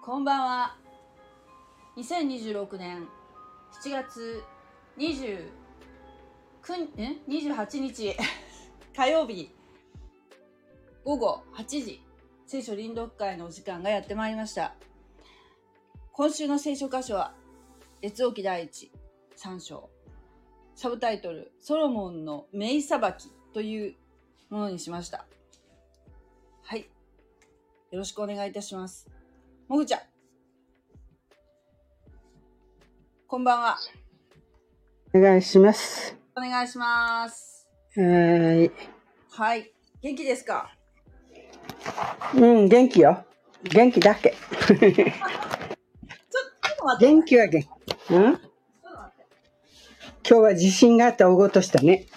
こんばんは。2026年7月28日火曜日午後8時、聖書臨読会のお時間がやってまいりました。今週の聖書箇所は列王記第一3章、サブタイトルソロモンの名裁きというものにしました。はい、よろしくお願いいたします。もぐちゃん、こんばんは。 お願いします。 お願いします。 はい。 元気ですか？ 元気よ。元気だけ。 ちょっと待って。 元気は元気。今日は地震があった大ごとしたね。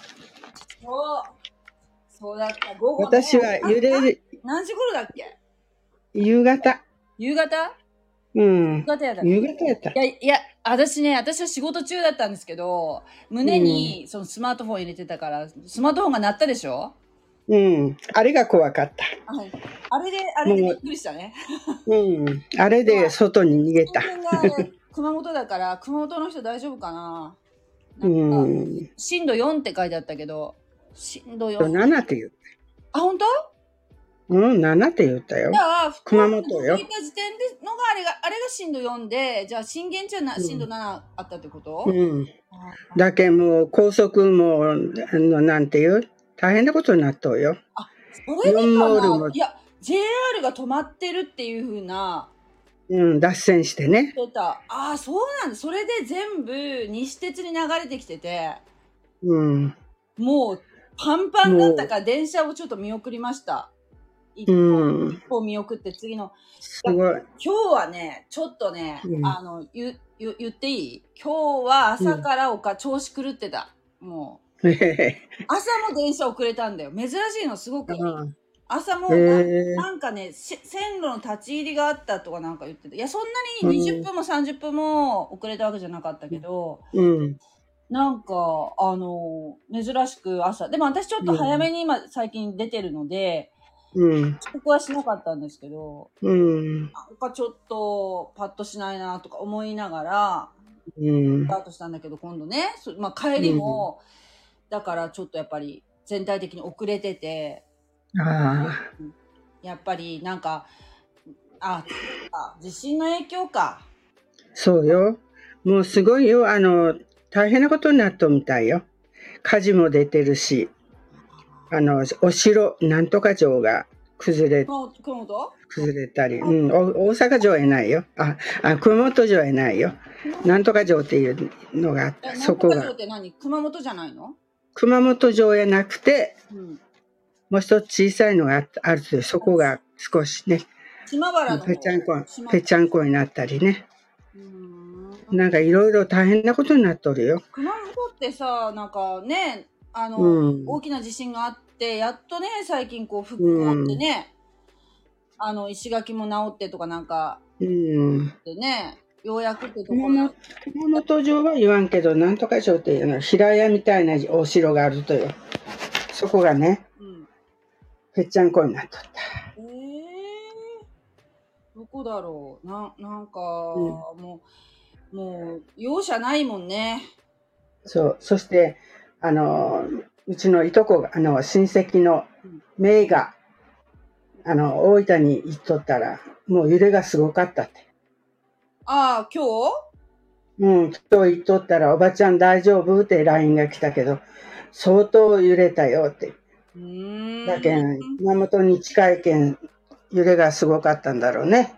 そうだった。午後ね。 私は揺れる。 何時頃だっけ？ 夕方。 夕方？ 夕方やった。 いや、私は仕事中だったんですけど、胸にそのスマートフォン入れてたから、スマートフォンが鳴ったでしょ？ あれが怖かった。 あれでびっくりしたね。 あれで外に逃げた。 熊本だから、熊本の人大丈夫かな？なんか震度4って書いてあったけど、震度4。 7って言う。 あ、本当 ？7って言ったよ。 じゃあ、 熊本よ。 着いた時点でのがあれが震度4で、じゃあ震源地は震度7あったってこと？ だけもう高速もなんていう大変なことになっとうよ。 それでかな。いや、JR が止まってるっていう風な。 脱線してね。 そうなんだ。それで全部西鉄に流れてきてて、もうパンパンだったから電車をちょっと見送りました。一歩見送って次の。 すごい。 今日はね、ちょっとね、言っていい？今日は朝から調子狂ってた。もう。朝も電車遅れたんだよ。珍しいの、すごく。朝もなんかね、線路の立ち入りがあったとかなんか言ってて。いや、そんなに20分も30分も遅れたわけじゃなかったけど、なんか、珍しく朝。でも私ちょっと早めに今最近出てるので、遅刻はしなかったんですけど、なんかちょっとパッとしないなとか思いながら、スタートしたんだけど、今度ね、帰りも、だからちょっとやっぱり全体的に遅れてて、やっぱりなんか、地震の影響か。 そうよ。もうすごいよ。大変なことになっとみたいよ。火事も出てるし、お城、なんとか城が崩れたり、大阪城へないよ。熊本城へないよ。なんとか城っていうのがあった。そこが。なんとか城って何？熊本じゃないの？ 熊本城へなくて、もう一つ小さいのがあると、そこが少しね、ぺちゃんこになったりね。なんかいろいろ大変なことになっとるよ。 熊本ってさ、なんかね、大きな地震があって、やっとね、最近こう復興ってね、石垣も直ってとかなんか、でね、ようやくってところ。 熊本城は言わんけど、なんとか城っていうのは平屋みたいなお城があるとよ。そこがね、ぺっちゃんこになっとった。 どこだろう。なんか、もう容赦ないもんね。 そう。そして、うちのいとこが、親戚の姪が、大分に行っとったら、もう揺れがすごかったって。 今日？ 今日行っとったら、おばちゃん大丈夫って LINE が来たけど、相当揺れたよって。だけん、熊本に近いけん、揺れがすごかったんだろうね。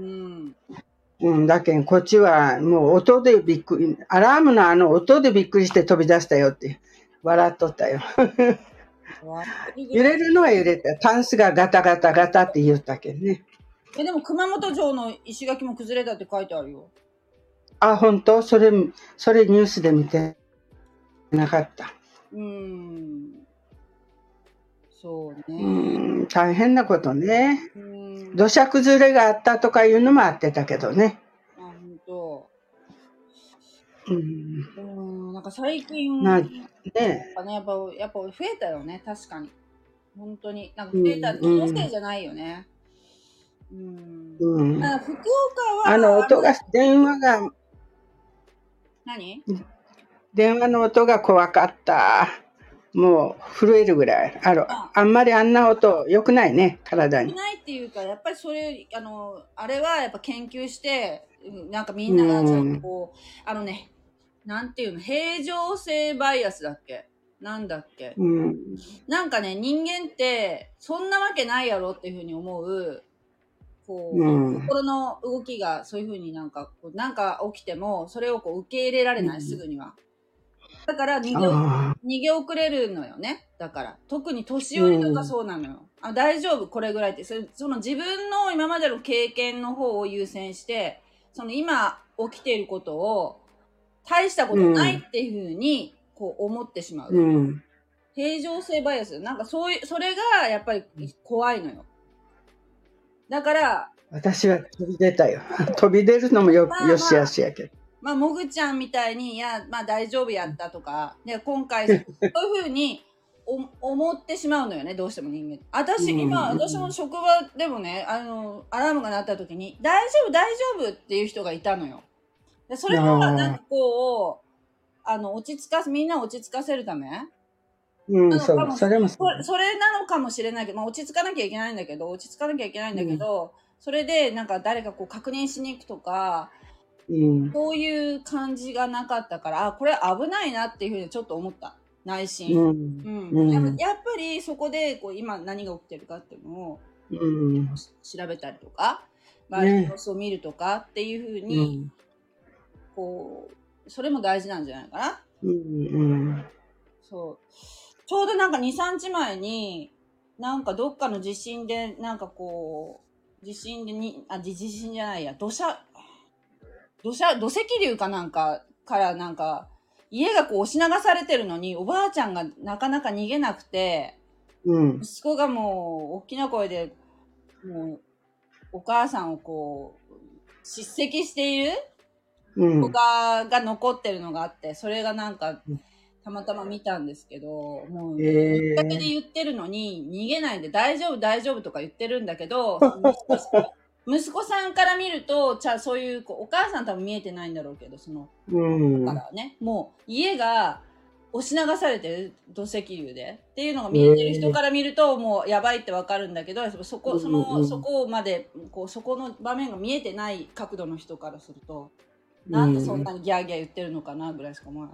だけん、こっちはもう音でびっくり、アラームの音でびっくりして飛び出したよって笑っとったよ。揺れるのは揺れた。タンスがガタガタガタって言ったけんね。 でも熊本城の石垣も崩れたって書いてあるよ。 本当？それニュースで見てなかった。 そうね。 大変なことね。土砂崩れがあったとかいうのもあってたけどね。 本当。なんか最近、やっぱ増えたよね、確かに。本当に。なんか増えた、気のせいじゃないよね。 うん。 福岡は、 音が、電話が、 何？ 電話の音が怖かった。もう震えるぐらい。あんまりあんな音良くないね、体に。 良くないっていうか、やっぱりそれ、あれはやっぱ研究して、なんかみんながちゃんとこう、なんていうの、平常性バイアスだっけ？なんだっけ？なんかね、人間って、そんなわけないやろっていうふうに思う、こう、心の動きがそういうふうになんか起きても、それをこう受け入れられない、すぐには。だから逃げ遅れるのよね。だから、特に年寄りとかそうなのよ。大丈夫、これぐらいって。その自分の今までの経験の方を優先して、その今起きていることを、大したことないっていうふうに、こう思ってしまう。平常性バイアス。なんかそれがやっぱり怖いのよ。だから、 私は飛び出たよ。飛び出るのもよしあしやけど。 もぐちゃんみたいに、大丈夫やったとか、で、今回、そういうふうに思ってしまうのよね、どうしても人間。私も職場でもね、アラームが鳴った時に、大丈夫、大丈夫っていう人がいたのよ。でそれは、なんかこう、みんなを落ち着かせるためそれなのかもしれないけど、落ち着かなきゃいけないんだけど、それでなんか誰かこう確認しに行くとか、そういう感じがなかったから、これ危ないなっていうふうにちょっと思った。内心。やっぱりそこでこう今何が起きてるかっていうのを調べたりとか、周りの様子を見るとかっていうふうに、こう、それも大事なんじゃないかな。そう。ちょうどなんか2、3日前に、なんかどっかの地震で、なんかこう、地震じゃないや、土石流かなんかからなんか、家がこう押し流されてるのに、おばあちゃんがなかなか逃げなくて、息子がもう大きな声で、もう、お母さんをこう、叱責している動画が残ってるのがあって、それがなんか、たまたま見たんですけど、もう、きっかけで言ってるのに、逃げないで大丈夫大丈夫とか言ってるんだけど、息子さんから見ると、そういう、お母さん多分見えてないんだろうけど、だからね、もう家が押し流されてる土石流でっていうのが見えてる人から見ると、もうやばいってわかるんだけど、そこまで、こう、そこの場面が見えてない角度の人からすると、なんでそんなにギャーギャー言ってるのかなぐらいしか思わない。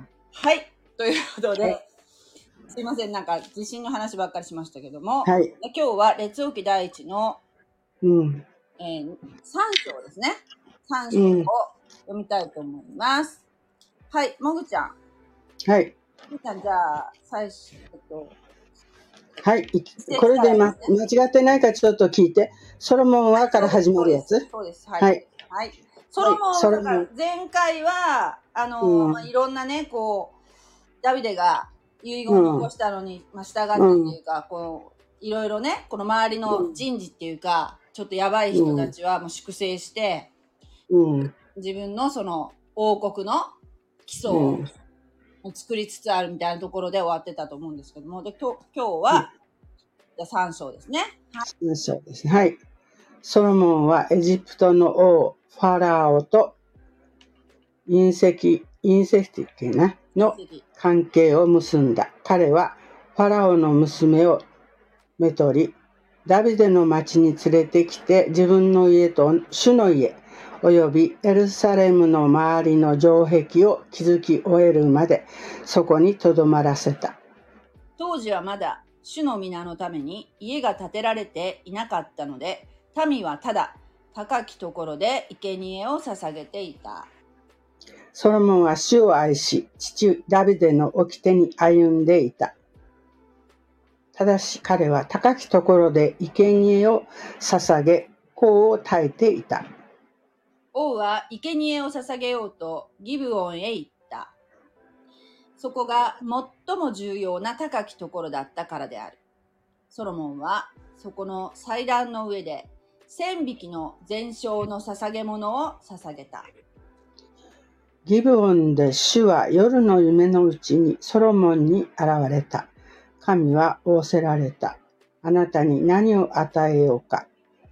はい。ということで、すいません、なんか地震の話ばっかりしましたけども、今日は列王記第一の、3章ですね。3章を読みたいと思います。はい、もぐちゃん。 はい。 もぐちゃん、じゃあ、最初、 はい。これで間違ってないかちょっと聞いて。ソロモンはから始まるやつ？ そうです。はい。ソロモン、前回は、いろんなね、こう、ダビデが遺言を残したのに、従ったっていうか、こう、いろいろね、この周りの人事っていうか、ちょっとやばい人たちはもう粛清して、自分のその王国の基礎を作りつつあるみたいなところで終わってたと思うんですけども、で今日は、じゃあ3章ですね。 3章ですね。はい。ソロモンはエジプトの王ファラオと隕石の関係を結んだ。彼はファラオの娘をめとり、ダビデの町に連れてきて自分の家と主の家およびエルサレムの周りの城壁を築き終えるまでそこにとどまらせた。 当時はまだ主の皆のために家が建てられていなかったので、民はただ高きところで生贄を捧げていた。 ソロモンは主を愛し、父ダビデの掟に歩んでいた。ただし彼は高きところで生贄を捧げ、香を焚いていた。 王は生贄を捧げようとギブオンへ行った。そこが最も重要な高きところだったからである。ソロモンはそこの祭壇の上で1000匹の全焼の捧げ物を捧げた。 ギブオンで主は夜の夢のうちにソロモンに現れた。神は仰せられた。あなたに何を与えようか。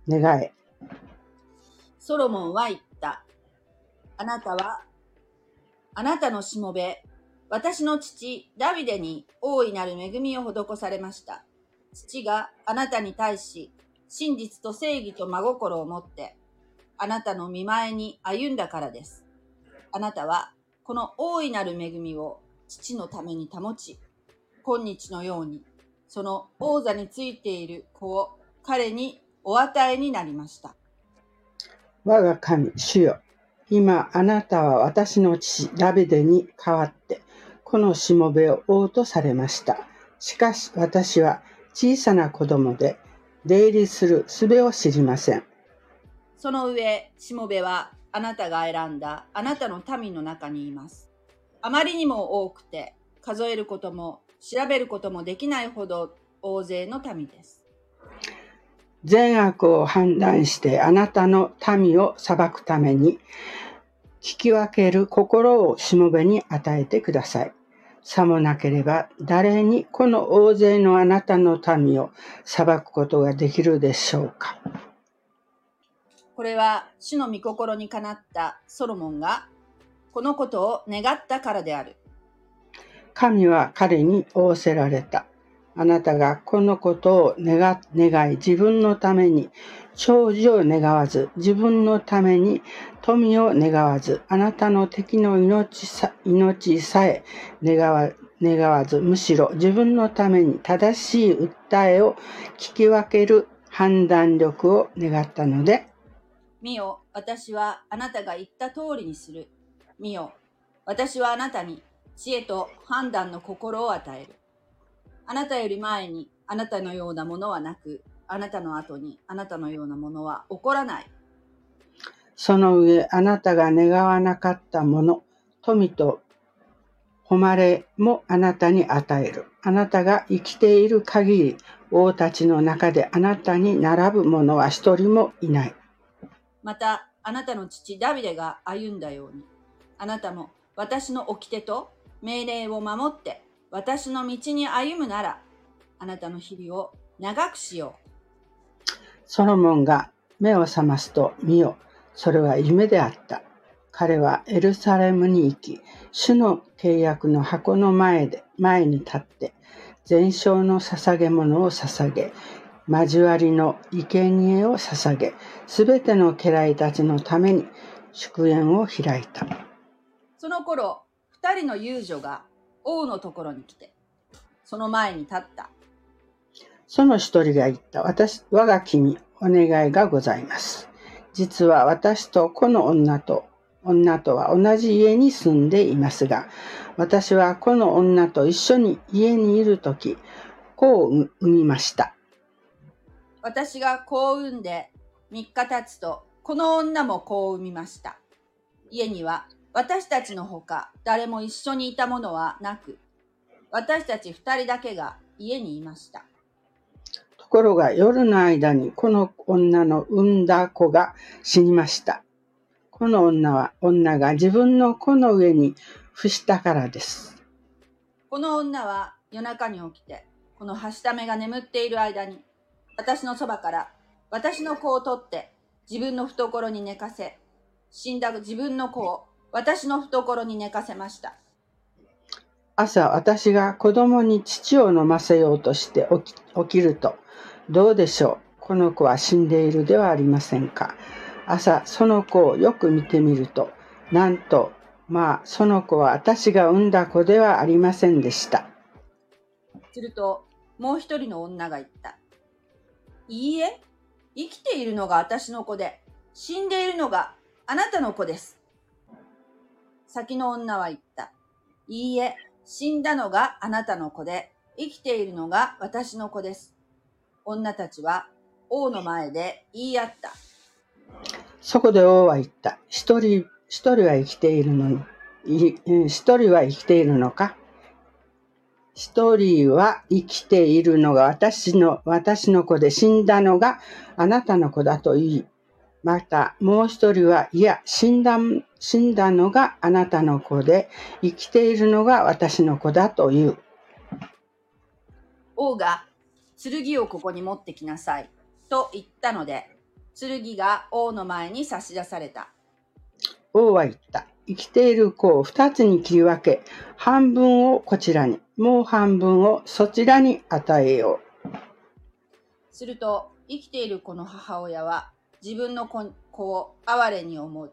願え。 ソロモンは言った。あなたは、あなたのしもべ、私の父ダビデに大いなる恵みを施されました。父があなたに対し、真実と正義と真心を持って、あなたの御前に歩んだからです。あなたは、この大いなる恵みを父のために保ち、今日のように、その王座についている子を彼にお与えになりました。 我が神、主よ。今、あなたは私の父ダビデに代わって、このしもべを王とされました。しかし私は小さな子供で、出入りする術を知りません。 その上、しもべはあなたが選んだあなたの民の中にいます。あまりにも多くて、数えることも調べることもできないほど大勢の民です。 善悪を判断してあなたの民を裁くために、聞き分ける心をしもべに与えてください。さもなければ誰にこの大勢のあなたの民を裁くことができるでしょうか。 これは主の御心にかなったソロモンがこのことを願ったからである。 神は彼に仰せられた。あなたがこのことを願い、自分のために長寿を願わず、自分のために富を願わず、あなたの敵の命さえ願わず、むしろ自分のために正しい訴えを聞き分ける判断力を願ったので、 見よ、私はあなたが言った通りにする。見よ、私はあなたに知恵と判断の心を与える。あなたより前にあなたのようなものはなく、あなたの後にあなたのようなものは起こらない。 その上、あなたが願わなかったもの、富と誉れもあなたに与える。あなたが生きている限り、王たちの中であなたに並ぶ者は一人もいない。 また、あなたの父ダビデが歩んだように、あなたも私の掟と命令を守って、私の道に歩むなら、あなたの日々を長くしよう。 ソロモンが目を覚ますと見よ、それは夢であった。彼はエルサレムに行き、主の契約の箱の前に立って、全焼の捧げ物を捧げ、交わりの生贄を捧げ、すべての家来たちのために祝宴を開いた。 その頃、二人の遊女が王のところに来て、その前に立った。 その一人が言った。我が君、お願いがございます。実は私とこの女とは同じ家に住んでいますが、私はこの女と一緒に家にいるとき、子を産みました。 私が子を産んで3日経つと、この女も子を産みました。家には私たちのほか誰も一緒にいたものはなく、私たち2人だけが家にいました。 ところが夜の間にこの女の産んだ子が死にました。この女が自分の子の上に伏したからです。 この女は夜中に起きて、このはしためが眠っている間に、私のそばから私の子を取って自分の懐に寝かせ、死んだ自分の子を私の懐に寝かせました。 朝、私が子供に乳を飲ませようとして起きると、どうでしょう。この子は死んでいるではありませんか。朝、その子をよく見てみると、なんと、その子は私が産んだ子ではありませんでした。 すると、もう一人の女が言った。いいえ、生きているのが私の子で、死んでいるのがあなたの子です。先の女は言った。いいえ、死んだのがあなたの子で、生きているのが私の子です。女たちは王の前で言い合った。 そこで王は言った。一人は生きているのか。一人は生きているのが私の子で、死んだのがあなたの子だと言い、またもう一人は、いや、死んだのがあなたの子で、生きているのが私の子だと言う。 王が、剣をここに持ってきなさいと言ったので、 剣が王の前に差し出された。 王は言った。生きている子を2つに切り分け、半分をこちらに、もう半分をそちらに与えよう。 すると、生きている子の母親は、自分の子を哀れに思って、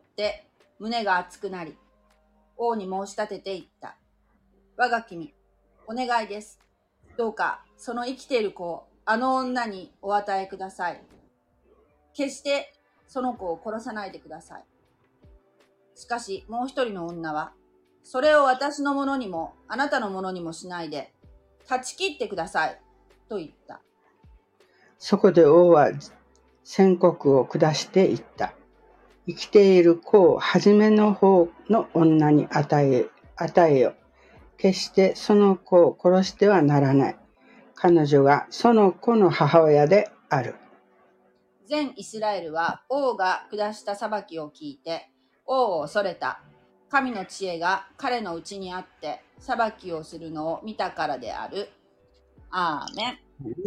胸が熱くなり、王に申し立てて言った。我が君、お願いです。どうか、その生きている子をあの女にお与えください。決してその子を殺さないでください。しかし、もう一人の女は、それを私のものにも、あなたのものにもしないで、断ち切ってください、と言った。 そこで王は宣告を下して言った。生きている子を初めの方の女に与えよ。決してその子を殺してはならない。彼女がその子の母親である。 全イスラエルは王が下した裁きを聞いて、王を恐れた。神の知恵が彼のうちにあって裁きをするのを見たからである。アーメン。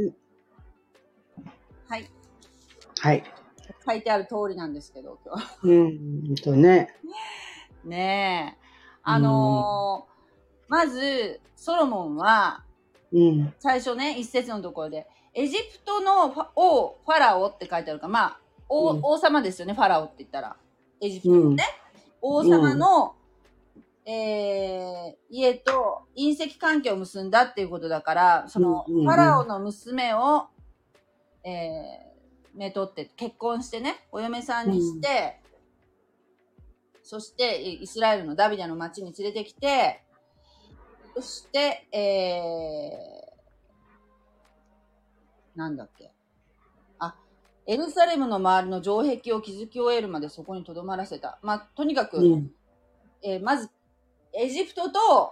はい。 はい。 書いてある通りなんですけど、今日。 ね。 ねえ。まず、ソロモンは、最初ね、一節のところで、エジプトの王、ファラオって書いてあるから、まあ、王様ですよね、ファラオって言ったら。エジプトのね。王様の、家と隕石関係を結んだっていうことだから、その、ファラオの娘を、めとって結婚してね、お嫁さんにして、そしてイスラエルのダビデの町に連れてきて、そして、なんだっけ。エルサレムの周りの城壁を築き終えるまでそこに留まらせた。まあ、とにかく、まず、エジプト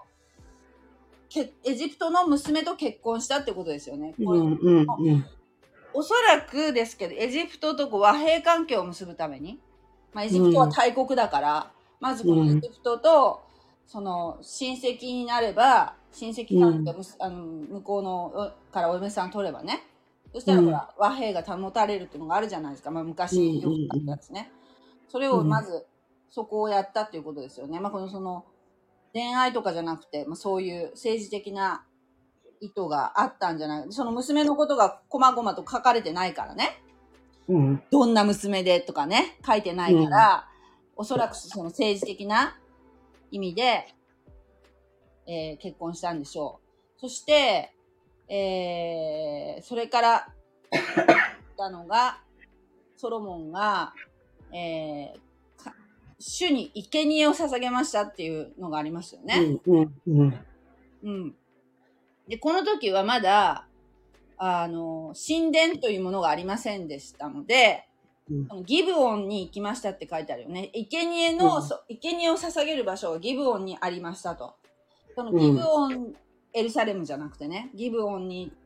の娘と結婚したってことですよね。おそらくですけど、エジプトと和平関係を結ぶために、まあ、エジプトは大国だから、まずこのエジプトと、その親戚になれば、親戚関係を、向こうのからお嫁さん取ればね、そしたらほら、和平が保たれるっていうのがあるじゃないですか。まあ、昔よくあったやつね。それをまず、そこをやったっていうことですよね。まあ、その恋愛とかじゃなくて、まあ、そういう政治的な意図があったんじゃない。その娘のことが細々と書かれてないからね。どんな娘でとかね、書いてないから、おそらくその政治的な意味で、結婚したんでしょう。そして、それからたのが、ソロモンが、主に生贄を捧げましたっていうのがありますよね。で、この時はまだ、神殿というものがありませんでしたので、ギブオンに行きましたって書いてあるよね。生贄を捧げる場所がギブオンにありましたと。そのギブオン、エルサレムじゃなくてね、ギブオンに行って、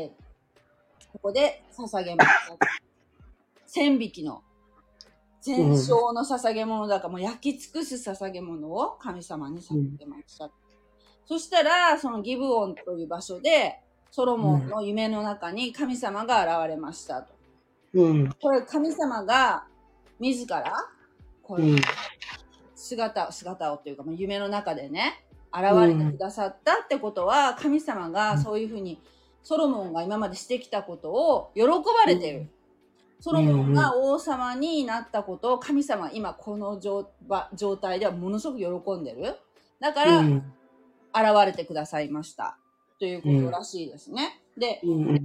ここで捧げました。1000匹の全焼の捧げ物だから、もう焼き尽くす捧げ物を神様に捧げました。そしたら、そのギブオンという場所で、ソロモンの夢の中に神様が現れましたと。これ神様が自ら、これ、姿をというか、夢の中でね、現れてくださったってことは、神様がそういうふうに、ソロモンが今までしてきたことを喜ばれてる。ソロモンが王様になったことを神様、今この状態ではものすごく喜んでる。だから、現れてくださいました。ということらしいですね。で、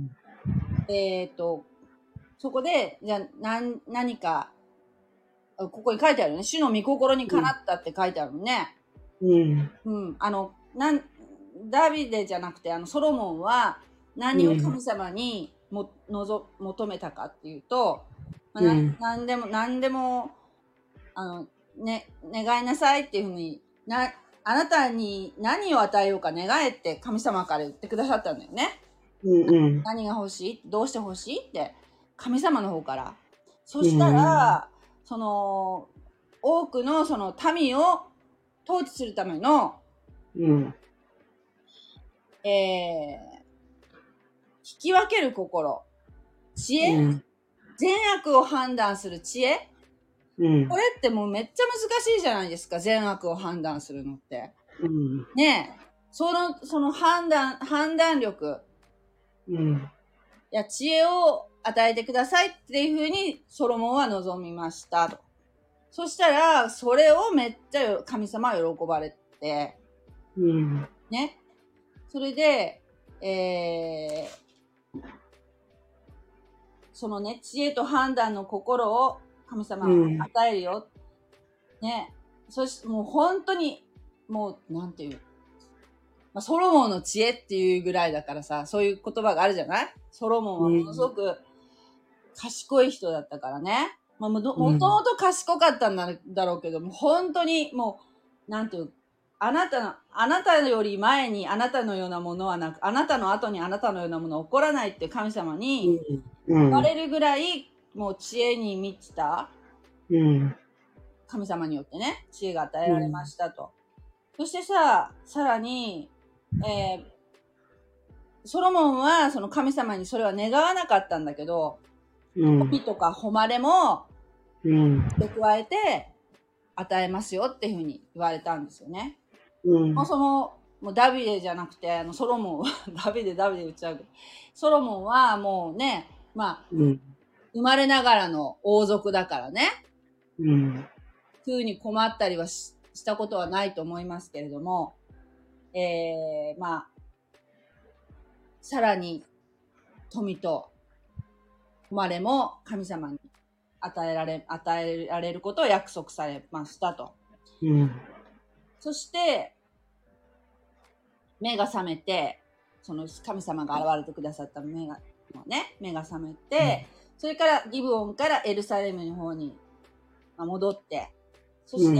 そこで、じゃあ何か、ここに書いてあるね。主の御心にかなったって書いてあるね。ダビデじゃなくて、ソロモンは何を神様に求めたかっていうと、何でも、願いなさいっていうふうにあなたに何を与えようか願えって神様から言ってくださったんだよね。何が欲しい？どうして欲しい？って神様の方から。そしたら、その多くのその民を統治するための、引き分ける心、知恵善悪を判断する知恵、これってもうめっちゃ難しいじゃないですか、善悪を判断するのって。ねえ。その判断力、や知恵を与えてくださいっていうふうにソロモンは望みましたと。そしたら、それをめっちゃ神様は喜ばれて、ね。それで、そのね、知恵と判断の心を神様が与えるよ。ね。そしてもう本当に、もう、なんていう。ソロモンの知恵っていうぐらいだからさ、そういう言葉があるじゃない？ソロモンはものすごく賢い人だったからね。もともと賢かったんだろうけども、本当にもう、なんていう、あなたより前にあなたのようなものはなく、あなたの後にあなたのようなものは起こらないって神様に言われるぐらい、もう知恵に満ちた、神様によってね、知恵が与えられましたと。そしてさらに、ソロモンはその神様にそれは願わなかったんだけど、富とか誉れも付け加えて与えますよっていうふうに言われたんですよね。もうダビデじゃなくて、ソロモンはダビデ言っちゃうけど、ソロモンはもうね、生まれながらの王族だからね、風に困ったりはしたことはないと思いますけれども、さらに富と誉れも神様に与えられることを約束されましたと。そして目が覚めて、その神様が現れてくださった目が覚めて、それからギブオンからエルサレムの方に戻って、そして、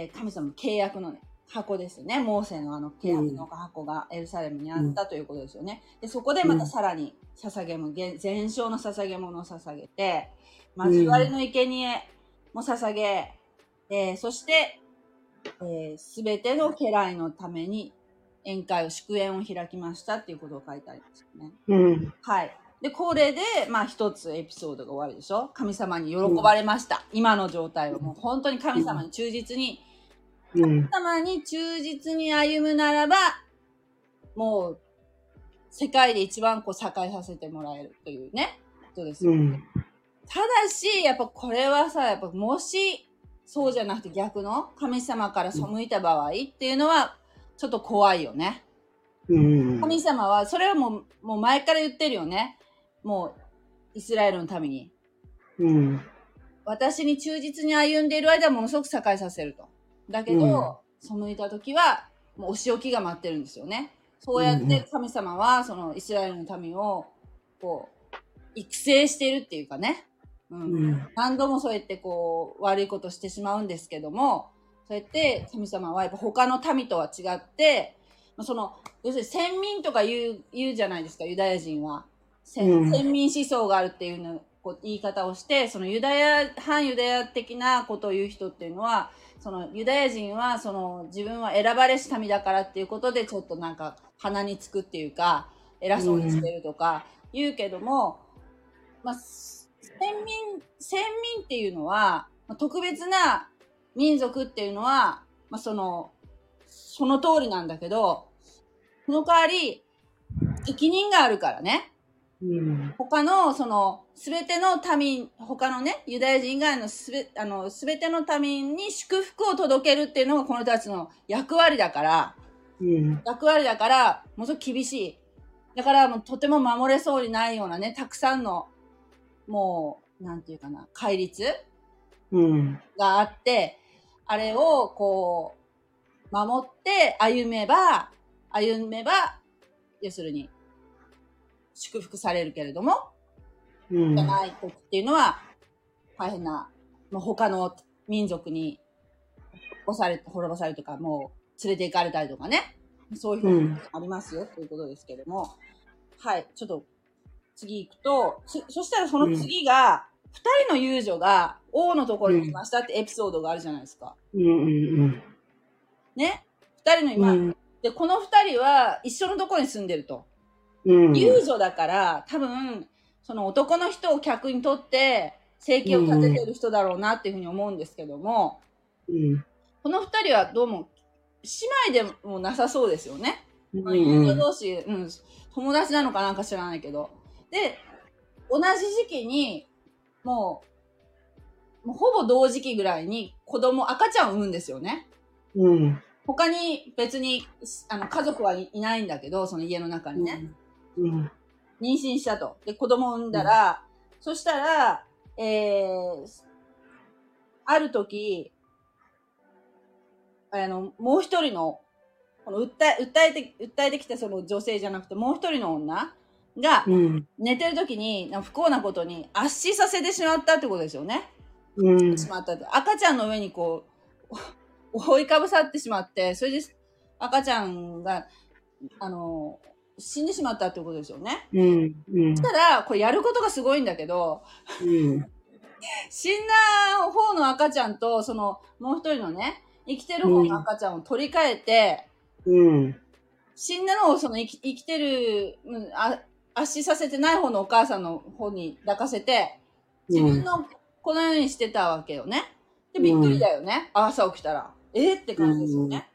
神様の契約の箱ですよね。モーセの契約の箱がエルサレムにあったということですよね。で、そこでまたさらに全焼の捧げ物を捧げて、交わりの生贄も捧げ、そして、すべての家来のために祝宴を開きましたっていうことを書いてありますよね。はい。で、これで、一つエピソードが終わりでしょ。神様に喜ばれました。今の状態はもう本当に神様に忠実に、神様に忠実に歩むならば、もう、世界で一番栄えさせてもらえるというね、ことですよ。ただし、やっぱこれはさ、もし、そうじゃなくて逆の神様から背いた場合っていうのは、ちょっと怖いよね。神様は、それはもう前から言ってるよね。もう、イスラエルのために。私に忠実に歩んでいる間はものすごく栄えさせると。だけど、背いた時は、もうお仕置きが待ってるんですよね。そうやって神様は、そのイスラエルの民を、育成してるっていうかね。何度もそうやって悪いことしてしまうんですけども、そうやって神様はやっぱ他の民とは違って、要するに先民とか言うじゃないですか、ユダヤ人は。先民思想があるっていうの言い方をして、その反ユダヤ的なことを言う人っていうのは、そのユダヤ人は自分は選ばれし民だからっていうことでちょっとなんか鼻につくっていうか、偉そうにしてるとか言うけども、先民っていうのは、特別な民族っていうのは、その通りなんだけど、その代わり、責任があるからね。他の、すべての民、他のね、ユダヤ人以外のすべての民に祝福を届けるっていうのがこの人たちの役割だから、ものすごく厳しい。だから、とても守れそうにないようなね、たくさんの、もう、なんていうかな、戒律があって、あれを守って歩めば、要するに、祝福されるけれども、じゃない時っていうのは、大変な、もう他の民族に滅ぼされるとか、もう連れて行かれたりとかね、そういうふうにありますよ、ということですけれども、はい、ちょっと、次行くと、そしたらその次が、二人の遊女が王のところに来ましたってエピソードがあるじゃないですか。ね。二人ので、この二人は一緒のところに住んでると。遊女だから、多分、 その男の人を客にとって生計を立ててる人だろうなっていうふうに思うんですけども、この二人はどうも姉妹でもなさそうですよね。友人同士、友達なのかなんか知らないけど。で、同じ時期に、もうほぼ同時期ぐらいに赤ちゃんを産むんですよね。他に別に、家族はいないんだけど、その家の中にね。妊娠したと。で、子供を産んだら、そしたら、ある時、もう一人の、この訴えてきたその女性じゃなくて、もう一人の女が、寝てる時に、不幸なことに圧死させてしまったってことですよね。赤ちゃんの上にこう、覆いかぶさってしまって、それで赤ちゃんが、死んでしまったってことですよね。そしたら、これやることがすごいんだけど、死んだ方の赤ちゃんと、その、もう一人のね、生きてる方の赤ちゃんを取り替えて、死んだのをその生きてる、圧死させてない方のお母さんの方に抱かせて、自分のこのようにしてたわけよね。で、びっくりだよね。朝起きたら。って感じですよね。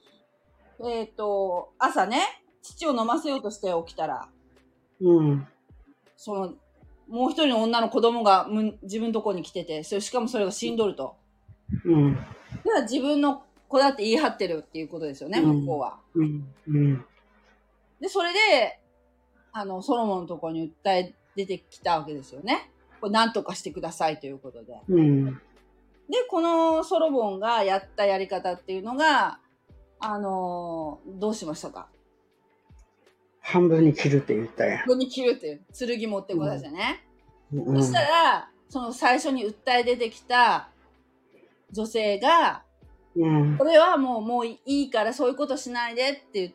朝ね、乳を飲ませようとして起きたら、その、もう一人の女の子供が自分のとこに来てて、しかもそれが死んどると。では自分の子だって言い張ってるっていうことですよね、向こうは。で、それで、ソロモンのところに訴え出てきたわけですよね。これ何とかしてくださいということで。で、このソロモンがやったやり方っていうのが、どうしましたか？ 半分に切るって言ったやん。 半分に切るっていう、剣持ってこられてね。そしたら、その最初に訴え出てきた女性が、これはもういいからそういうことしないでって言って、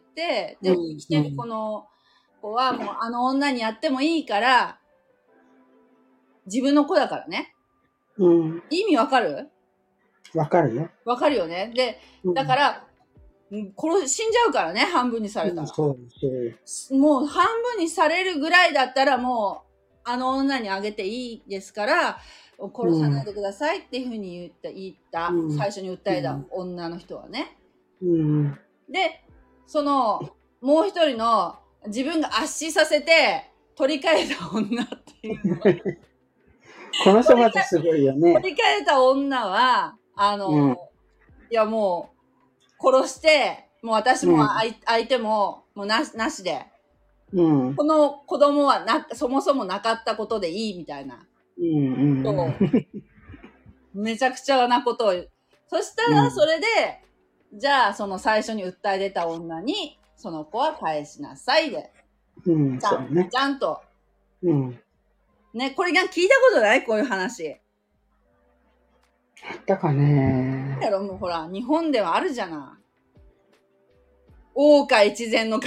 で、生きてるこの子はもう女にやってもいいから、自分の子だからね。意味わかる？ わかるよ。 わかるよね。で、だから、死んじゃうからね、半分にされたら。もう半分にされるぐらいだったらもう、女にあげていいですから、殺さないでくださいっていうふうに言った、最初に訴えた女の人はね。で、その、もう一人の自分が圧死させて取り替えた女っていうのこの人またすごいよね。 取り替えた女は、いやもう、殺して、もう私も相手も、もうなしで、この子供はそもそもなかったことでいいみたいな。めちゃくちゃなことを言う。そしたら、それで、じゃあ、その最初に訴え出た女に、その子は返しなさいで。ちゃんと。ね、これが聞いたことない？こういう話。 あったかね。 やろ、もうほら、日本ではあるじゃない。大岡越前の神。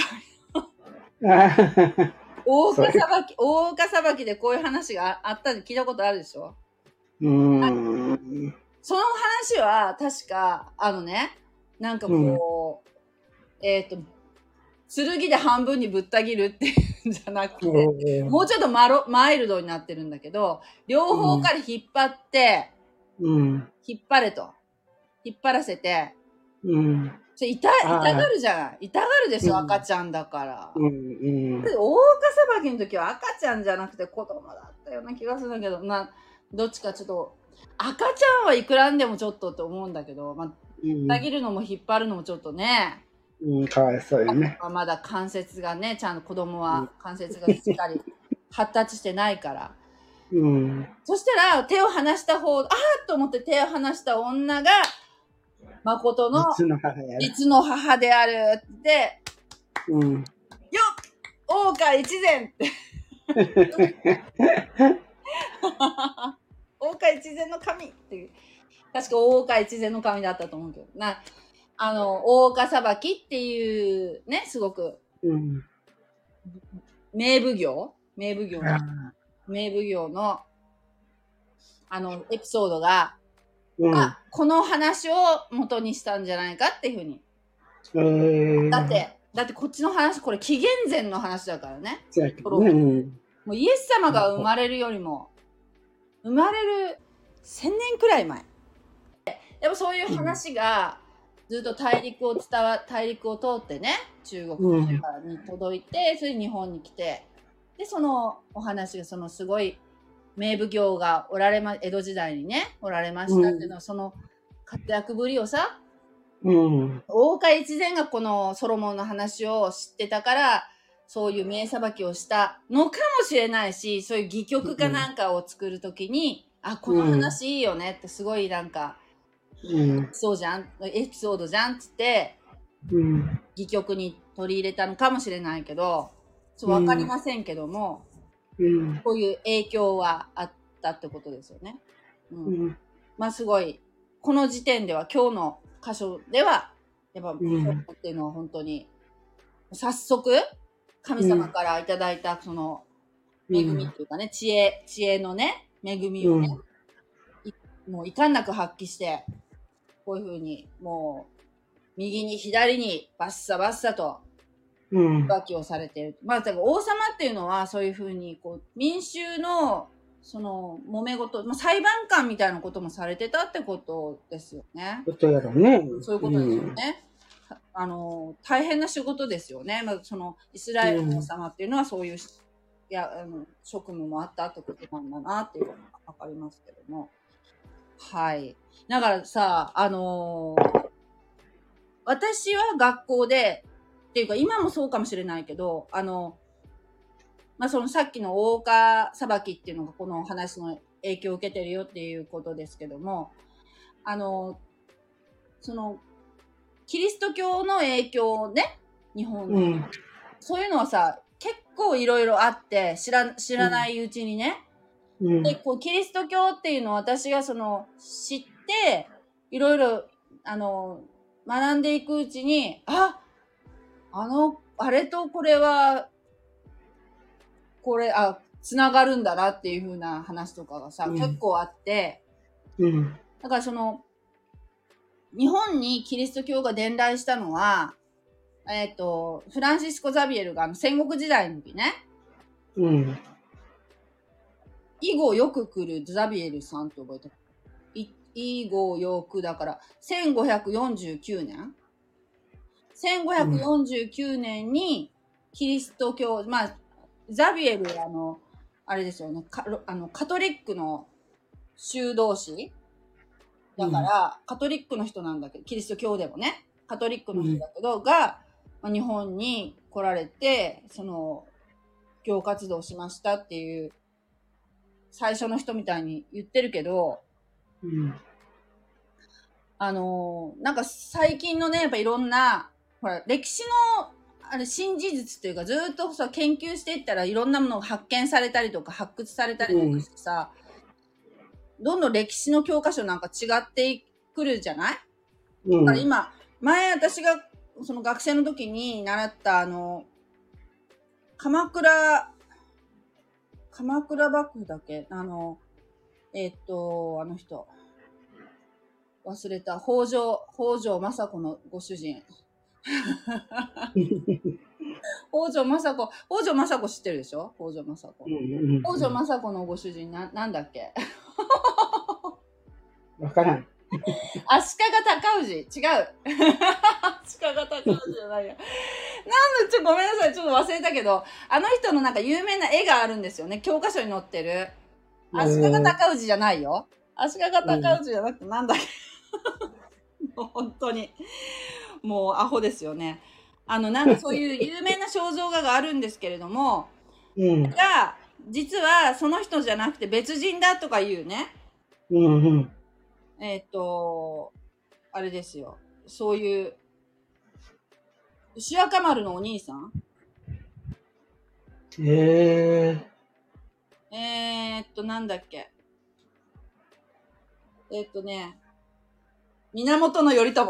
大岡裁きでこういう話があったの聞いたことあるでしょ？その話は確か、なんかこう、剣で半分にぶった切るっていうんじゃなくて、もうちょっとマイルドになってるんだけど、両方から引っ張って、引っ張れと。引っ張らせて、痛がるじゃない。痛がるでしょ、赤ちゃんだから。大岡裁きの時は赤ちゃんじゃなくて子供だったような気がするんだけど、どっちかちょっと、赤ちゃんはいくらんでもちょっとって思うんだけど、たぎるのも引っ張るのもちょっとね。 かわいそうよね。 まだ関節がね、ちゃんと子供は関節がしっかり発達してないから。そしたら手を離した方、と思って手を離した女が、誠の実の母であるって、よっ大岡越前って大岡越前の神っていう、確か大岡越前の神だったと思うけど大岡裁きっていうね、すごく名奉行のエピソードが、この話を元にしたんじゃないかっていうふうに。だってこっちの話、これ紀元前の話だからね。 もうイエス様が生まれるよりも、生まれる1000年くらい前。でもそういう話がずっと大陸を通ってね、中国に届いて、それで日本に来て、で、そのお話がそのすごい名奉行が江戸時代にね、おられましたっていうのは、その活躍ぶりをさ、大岡越前がこのソロモンの話を知ってたから、そういう名裁きをしたのかもしれないし、そういう戯曲かなんかを作るときに、この話いいよねってすごいなんか、エピソードじゃんっつって、戯曲に取り入れたのかもしれないけど、わかりませんけども、こういう影響はあったってことですよね。まあすごい、この時点では今日の箇所では、やっぱ、っていうのは本当に、早速、神様からいただいたその恵みっていうかね、知恵のね、恵みをね、もういかんなく発揮して、こういうふうに、もう、右に左にバッサバッサと、浮気をされている。まあ、だから王様っていうのは、そういうふうに、こう、民衆の、その、揉め事、まあ、裁判官みたいなこともされてたってことですよね。 ことやろね。 そういうことですよね。大変な仕事ですよね。まあ、その、イスラエルの王様っていうのは、そういう職務もあったってことなんだなっていうのがわかりますけども。はい。だからさ、私は学校で、っていうか今もそうかもしれないけど、まあ、そのさっきの大岡裁きっていうのがこの話の影響を受けてるよっていうことですけども、その、キリスト教の影響ね、日本に。そういうのはさ、結構いろいろあって、知らないうちにね。で、こう、キリスト教っていうのを私がその、知って、いろいろ、学んでいくうちに、あれとこれは、つながるんだなっていう風な話とかがさ、結構あって、だからその、日本にキリスト教が伝来したのは、フランシスコ・ザビエルが戦国時代の時ね、以後よく来るザビエルさんって覚えてる。以後よくだから1549年1549年にキリスト教、まあザビエルあれですよね、カトリックの修道士だから、カトリックの人なんだけど、キリスト教でもね、カトリックの人だけど、が、日本に来られて、その、教活動しましたっていう、最初の人みたいに言ってるけど、なんか最近のね、やっぱいろんな、ほら、歴史の、新事実っていうか、ずっとさ、研究していったらいろんなものが発見されたりとか、発掘されたりとかしてさ、どんどん歴史の教科書なんか違ってくるじゃない？だから今、前私がその学生の時に習った鎌倉幕府だっけ？あの人。忘れた。北条政子のご主人。北条政子知ってるでしょ？北条政子。北条政子のご主人なんだっけ？ わからん。 足利尊氏。違う。足利尊氏じゃないや。ごめんなさい。ちょっと忘れたけど、あの人のなんか有名な絵があるんですよね。教科書に載ってる。足利尊氏じゃないよ。足利尊氏じゃなくてなんだっけ。もう本当に。もうアホですよね。なんかそういう有名な肖像画があるんですけれども、が、実はその人じゃなくて別人だとか言うね。あれですよ。そういう、牛若丸のお兄さん？なんだっけ。源頼朝。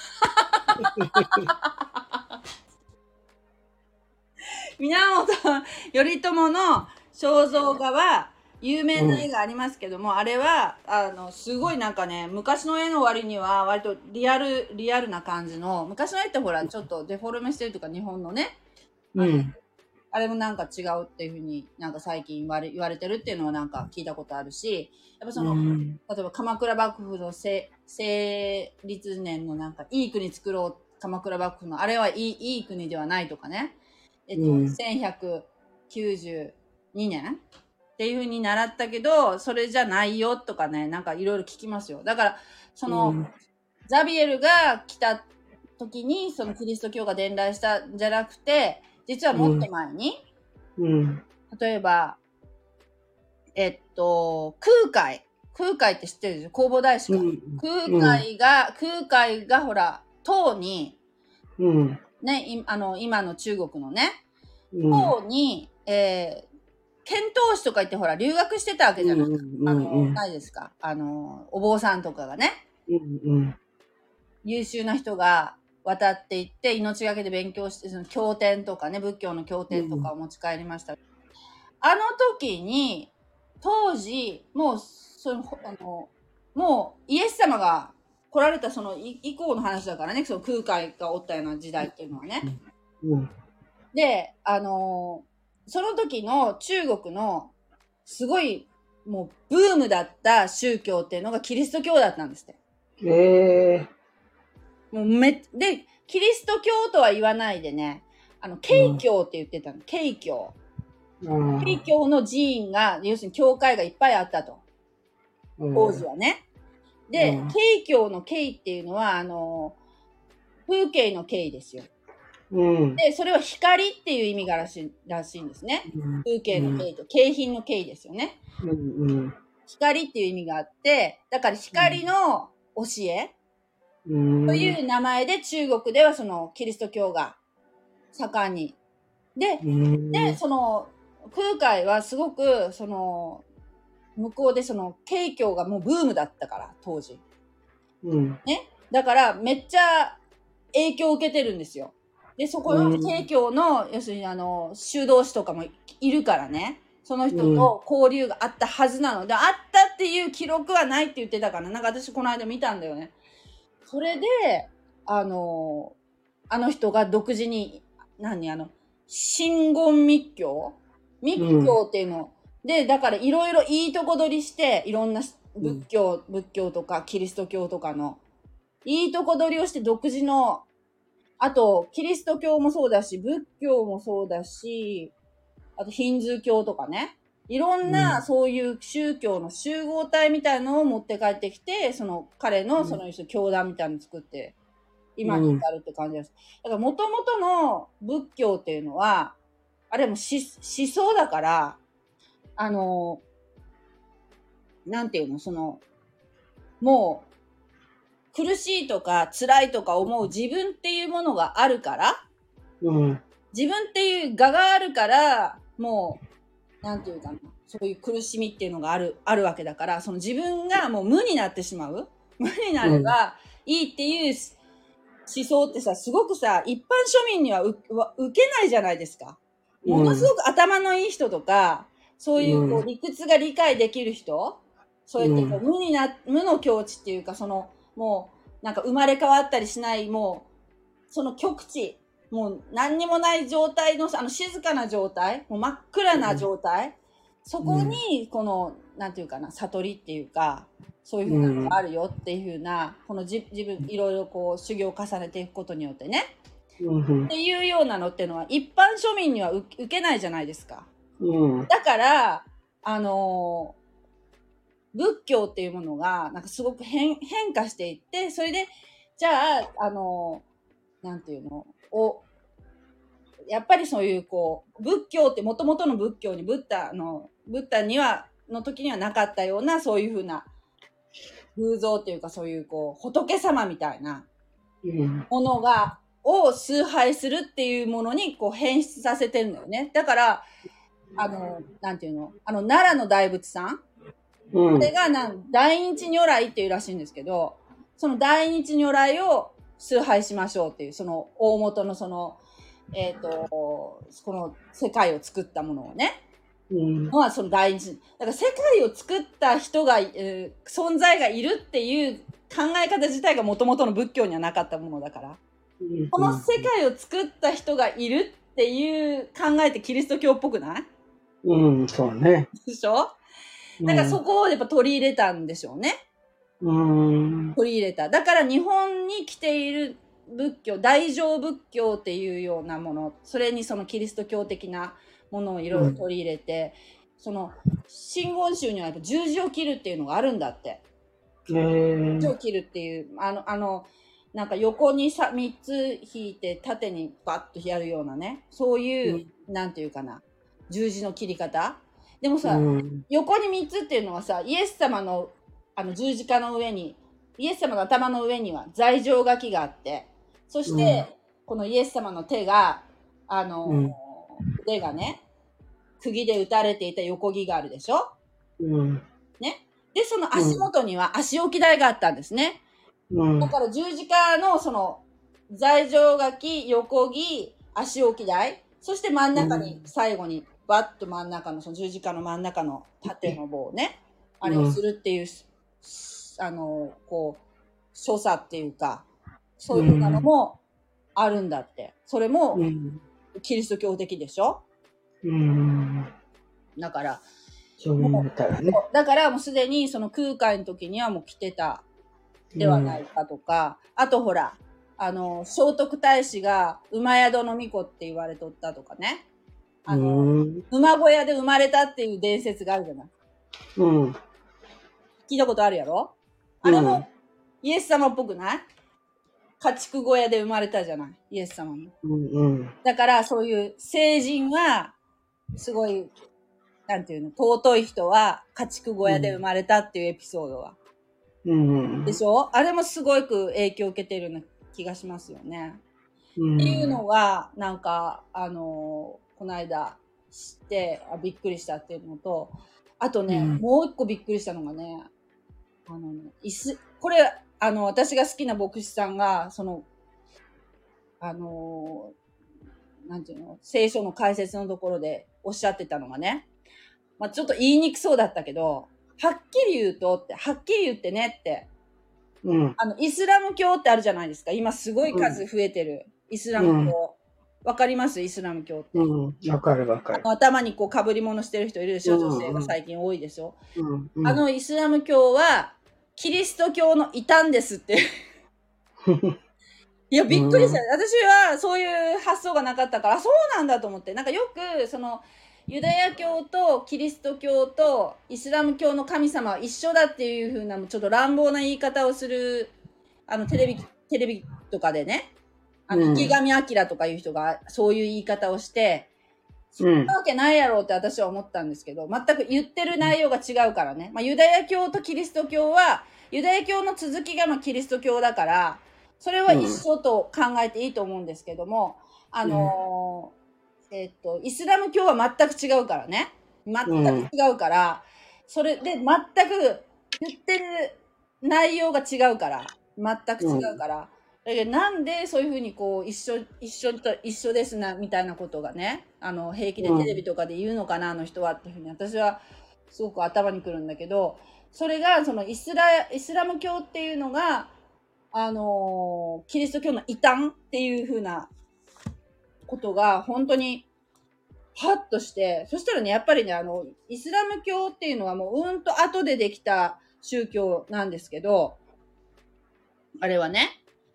源頼朝の肖像画は、有名な絵がありますけども、あれは、すごいなんかね、昔の絵の割には、割とリアルな感じの、昔の絵ってほら、ちょっとデフォルメしてるとか、日本のね、 あれもなんか違うっていうふうになんか最近言われてるっていうのはなんか聞いたことあるし、やっぱその、例えば鎌倉幕府の成立年のなんかいい国作ろう、鎌倉幕府のあれはいい国ではないとかね、1192年っていうふうに習ったけど、それじゃないよとかね、なんかいろいろ聞きますよ。だから、その、ザビエルが来た時に、そのキリスト教が伝来したんじゃなくて、実はもっと前に、例えば、空海って知ってるでしょ？弘法大師か。空海がほら、唐に、ね、今の中国のね、唐に、遣唐使とか言ってほら、留学してたわけじゃないですか。ないですか。お坊さんとかがね、優秀な人が渡っていって、命がけで勉強して、その経典とかね、仏教の経典とかを持ち帰りました。あの時に、当時、もうイエス様が来られたその以降の話だからね、その空海がおったような時代っていうのはね。で、その時の中国のすごいもうブームだった宗教っていうのがキリスト教だったんですって。もうで、キリスト教とは言わないでね、慶教って言ってたの。慶教。慶教の寺院が、要するに教会がいっぱいあったと。当時はね。で、慶教の慶っていうのは、風景の慶ですよ。で、それは光っていう意味がらしいんですね。風景の慶と、景品の慶ですよね。光っていう意味があって、だから光の教えという名前で中国ではそのキリスト教が盛んに。で、その空海はすごくその向こうでその慶教がもうブームだったから当時。ね。だからめっちゃ影響を受けてるんですよ。で、そこの慶教の、要するに修道士とかもいるからね。その人と交流があったはずなので、あったっていう記録はないって言ってたから、なんか私この間見たんだよね。それで、あの人が独自に、真言密教っていうの。で、だからいろいろいいとこ取りして、いろんな仏教とかキリスト教とかの、いいとこ取りをして独自の、あと、キリスト教もそうだし、仏教もそうだし、あとヒンズー教とかね。いろんなそういう宗教の集合体みたいのを持って帰ってきて、その彼のその教団みたいなのを作って、今に至るって感じです。だから元々の仏教っていうのは、あれも思想だから、なんていうの、その、もう、苦しいとか辛いとか思う自分っていうものがあるから、自分っていう我があるから、もう、なんていうかな、そういう苦しみっていうのがあるわけだから、その自分がもう無になってしまう。無になればいいっていう思想ってさ、すごくさ、一般庶民には受けないじゃないですか。ものすごく頭のいい人とか、そういうこう理屈が理解できる人、そうやってこう無の境地っていうか、その、もう、なんか生まれ変わったりしない、もう、その極地、もう何にもない状態の、静かな状態、もう真っ暗な状態、そこに、この、なんていうかな、悟りっていうか、そういうふうなのがあるよっていうふうな、この自分、いろいろこう、修行を重ねていくことによってね、っていうようなのっていうのは、一般庶民には受けないじゃないですか。だから、仏教っていうものが、なんかすごく変化していって、それで、じゃあ、なんていうのやっぱりそういう、こう、仏教って元々の仏教に、ブッダには、の時にはなかったような、そういうふうな、偶像っていうか、そういう、こう、仏様みたいな、ものを崇拝するっていうものに、こう、変質させてるんだよね。だから、なんていうの奈良の大仏さん、これが大日如来っていうらしいんですけど、その大日如来を崇拝しましょうっていう、その大元のその、この世界を作ったものをね、のはその大日。だから世界を作った人が、存在がいるっていう考え方自体が元々の仏教にはなかったものだから、この世界を作った人がいるっていう考えってキリスト教っぽくない？ うん、そうね。 でしょ？だからそこをやっぱ取り入れたんでしょうね。取り入れた。だから日本に来ている仏教、大乗仏教っていうようなもの、それにそのキリスト教的なものをいろいろ取り入れて、その真言宗にはやっぱ十字を切るっていうのがあるんだって。十字を切るっていう、なんか横に3つ引いて縦にバッとやるようなね、そういう、なんていうかな、十字の切り方。でもさ、横に3つっていうのはさ、イエス様の十字架の上に、イエス様の頭の上には罪状書きがあって、そして、このイエス様の手が、腕がね、釘で打たれていた横木があるでしょ？ね。で、その足元には足置き台があったんですね。だから十字架のその罪状書き、横木、足置き台、そして真ん中に、最後にバッと真ん中の、その十字架の真ん中の縦の棒をね、あれをするっていう、こう、所作っていうか、そういうのもあるんだって。それも、キリスト教的でしょ？だから、だからもうすでにその空海の時にはもう来てたではないかとか、あとほら、聖徳太子が馬宿の巫女って言われとったとかね。馬小屋で生まれたっていう伝説があるじゃない。聞いたことあるやろ？あれもイエス様っぽくない？家畜小屋で生まれたじゃない、イエス様も。だからそういう聖人は、すごい、なんていうの、尊い人は家畜小屋で生まれたっていうエピソードは。でしょ？あれもすごく影響を受けてるような気がしますよね。っていうのが、なんか、この間知って、びっくりしたっていうのと、あとね、もう一個びっくりしたのがね、これ、私が好きな牧師さんが、なんていうの、聖書の解説のところでおっしゃってたのがね、まあ、ちょっと言いにくそうだったけど、はっきり言うとって、はっきり言ってねって、イスラム教ってあるじゃないですか。今すごい数増えてる。イスラム教。わかります？イスラム教って。 わかるわかる。 頭にこう被り物してる人いるでしょ？女性が最近多いでしょ？イスラム教は、キリスト教の異端ですって。いや、びっくりした。私はそういう発想がなかったから、そうなんだと思って。なんかよく、ユダヤ教とキリスト教とイスラム教の神様は一緒だっていう風な、ちょっと乱暴な言い方をする、テレビとかでね、池上彰とかいう人がそういう言い方をして、そんなわけないやろうって私は思ったんですけど、全く言ってる内容が違うからね。まあ、ユダヤ教とキリスト教は、ユダヤ教の続きがキリスト教だから、それは一緒と考えていいと思うんですけども、イスラム教は全く違うからね。全く違うから、それで全く言ってる内容が違うから、全く違うから、だけどなんでそういうふうにこう一緒ですなみたいなことがね、平気でテレビとかで言うのかな、あの人はっていうふうに私はすごく頭にくるんだけど、それがそのイスラム教っていうのがキリスト教の異端っていうふうなことが本当にハッとして、そしたらね、やっぱりね、イスラム教っていうのはもうと後でできた宗教なんですけど、あれはね、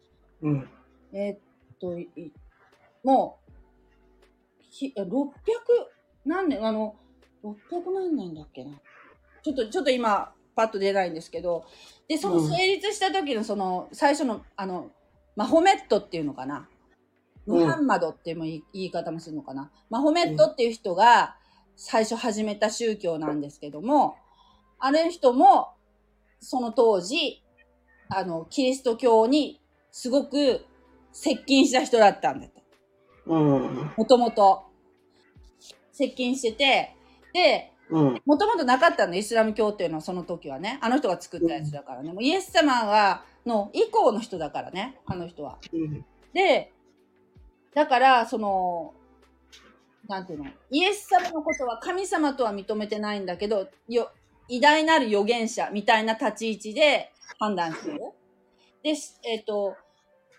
もう、600何年、600何年だっけな。ちょっと今、パッと出ないんですけど、で、その成立した時の最初の、マホメットっていうのかな。ムハンマドっていう言い方もするのかな。マホメットっていう人が最初始めた宗教なんですけども、あの人も、その当時、キリスト教にすごく接近した人だったんだって。もともと。接近してて、で、もともとなかったの、イスラム教っていうのはその時はね。あの人が作ったやつだからね。もうイエス様の以降の人だからね、あの人は。で、だから、なんていうの、イエス様のことは神様とは認めてないんだけど、偉大なる預言者みたいな立ち位置で判断する。で、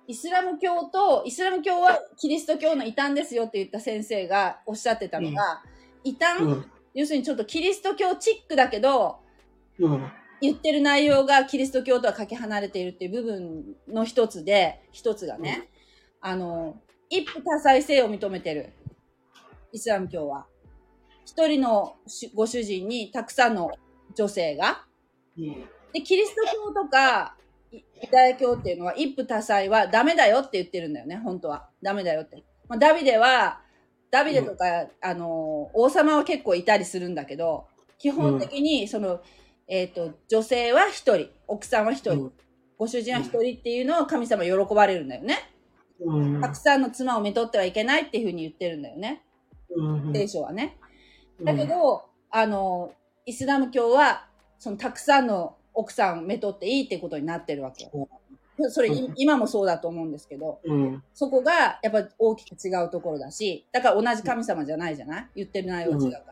イスラム教はキリスト教の異端ですよって言った先生がおっしゃってたのが、異端、要するにちょっとキリスト教チックだけど、言ってる内容がキリスト教とはかけ離れているっていう部分の一つがね、一夫多妻制を認めてる。イスラム教は。一人のご主人にたくさんの女性が。で、キリスト教とか、ユダヤ教っていうのは一夫多妻はダメだよって言ってるんだよね、本当は。ダメだよって。まあ、ダビデとか、王様は結構いたりするんだけど、基本的に、女性は一人、奥さんは一人、ご主人は一人っていうのを神様喜ばれるんだよね。たくさんの妻をめとってはいけないっていうふうに言ってるんだよね。聖書はね。だけど、イスラム教は、たくさんの奥さんをめとっていいってことになってるわけ。それ、今もそうだと思うんですけど、そこがやっぱ大きく違うところだし、だから同じ神様じゃないじゃない？言ってる内容は違うから。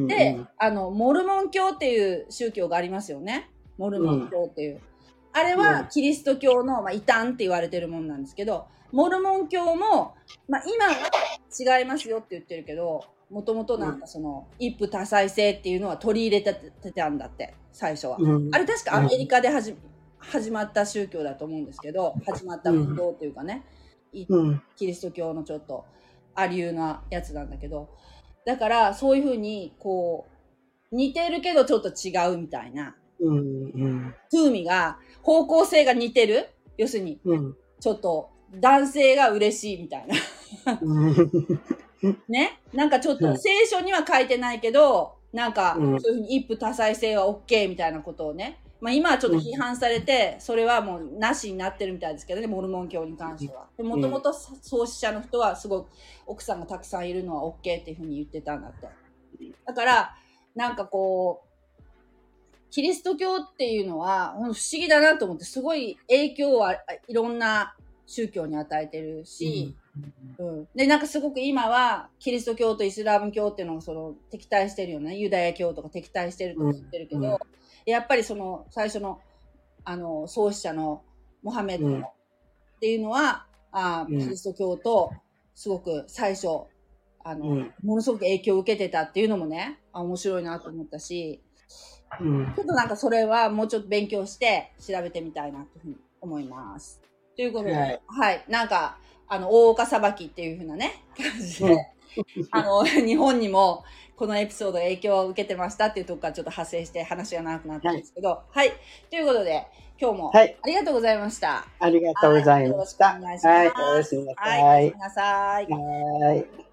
で、モルモン教っていう宗教がありますよね。モルモン教っていう。あれはキリスト教の、異端って言われてるもんなんですけど、モルモン教も、今は違いますよって言ってるけど、もともとなんか一夫多妻制っていうのは取り入れてたんだって、最初は。あれ確かアメリカで始まった宗教だと思うんですけど、始まった運動っていうかね、キリスト教のちょっとありゅうなやつなんだけど、だからそういうふうにこう似てるけどちょっと違うみたいな、風味が方向性が似てる、要するにちょっと男性が嬉しいみたいなね、なんかちょっと聖書には書いてないけど、なんかそういうふうに一夫多妻制は OK みたいなことをね、今はちょっと批判されて、それはもうなしになってるみたいですけどね、モルモン教に関しては。もともと創始者の人はすごく奥さんがたくさんいるのは OK っていうふうに言ってたんだって。だから、なんかこう、キリスト教っていうのは不思議だなと思って、すごい影響はいろんな宗教に与えてるし、で、なんかすごく今はキリスト教とイスラム教っていうのが敵対してるよね。ユダヤ教とか敵対してると言ってるけど、やっぱり最初の創始者のモハメドっていうのは、キリスト教とすごく最初ものすごく影響を受けてたっていうのもね、面白いなと思ったし、ちょっとなんかそれはもうちょっと勉強して調べてみたいなというふうに思います。ということで、はい、なんか大岡裁きっていうふうなね感じで、日本にもこのエピソード影響を受けてましたっていうところからちょっと派生して話が長くなったんですけど、はい、ということで今日もありがとうございました。 ありがとうございました。 よろしくお願いします。はい、おやすみなさい。